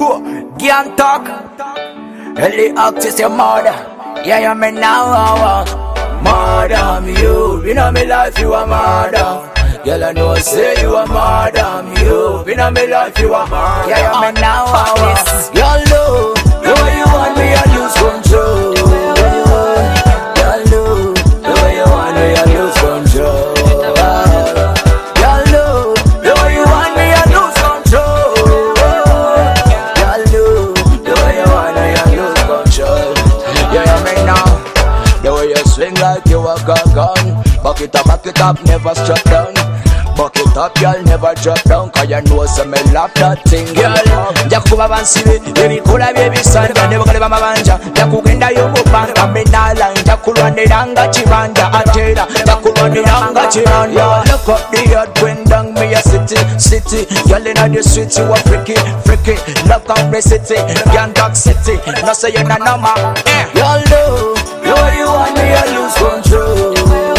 Can't talk. Early access your mother. Yeah, you me now. Madam, you in my life, you are madam. Girl, I know say you are madam. You in my life, you are madam. Yeah, you me now. Y'all know the way you want me, I lose control. Y'all know the way you want me, I lose control. Y'all know the way you want me, I lose control. Y'all know the way you want me, I lose control. Yeah, you me now. The way you swing like you a gun. Back it up, never struck down. Back it up, y'all never drop down. Cause you know some me love that thing, girl. Jakuba bansibe, baby kula baby son. Never gonna be my manja. Jakugenda yomubanga, me nalang. Jakulwaniranga chibanja, atera. Jakulwaniranga chibanja. Look up the yard, when down me a city. Y'all inna the streets, you a freaky. Look up the city, Gantak city. No say you na number. Y'all know, the way you want me, I lose control.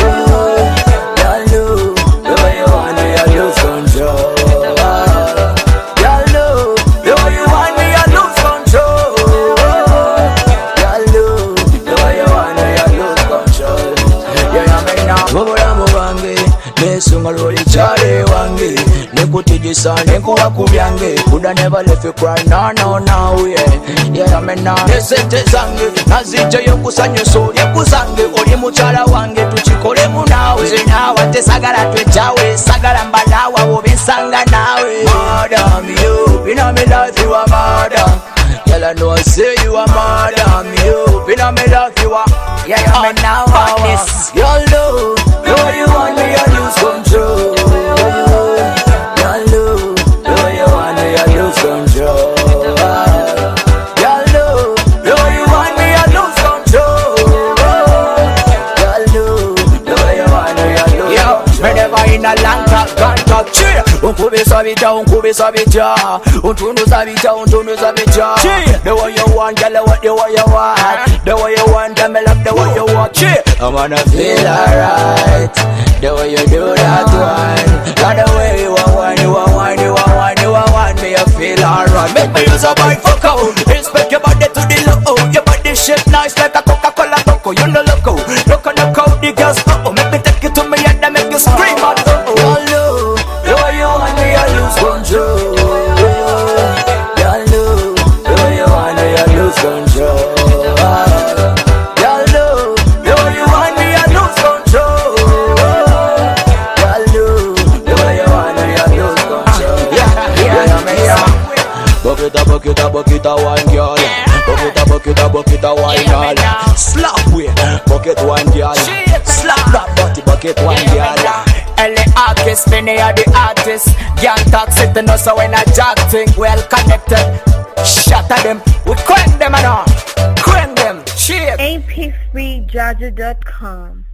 Sungaloli chale wange nekutijisa nekuwa kubyange could I never let you cry no yeah me now nesente zange nazija yokusanya soli yakuzange oli muchala wange tuchikole munawe nawe tesagala twechawe sagala mbalawa obensanga nawe madam you in my life you are madam. Girl, I know I say you are madam. You in my life you are. Yeah, you me now. Y'all know the way you want me, I lose control. Y'all know the way you want me, I lose control. Y'all know the way you want me, I lose control. Y'all know the way you want me, I lose control. Me never in a long talk, can't talk. Unkube sabita, untundu sabita. The way you want, girl, what the way you want. The way you want, tell me love the way you want. I wanna feel alright. The way you do that one. Got the way you want, you want me, I feel alright. Make me use a boy fuck out. Inspect your body to the low. Your body shape nice like a Coca-Cola loco. You know loco. Look on the crowd, the girls oh. Make me take you to me and make you scream out oh. Y'all know the way you want me, I lose control. Y'all know the way you want me, I lose control. Y'all know the way you want me, I lose control. Y'all know the way you want me, I lose control. Yeah. Bucket a one girl. Bucket a one girl. Slap way, bucket one girl. Slap that bucket one girl. LA artist, many are the artists. Young toxic, the no so when I jack think well connected. Shatter them, we crank them and all. Crank them, shit. AP3Jaja.com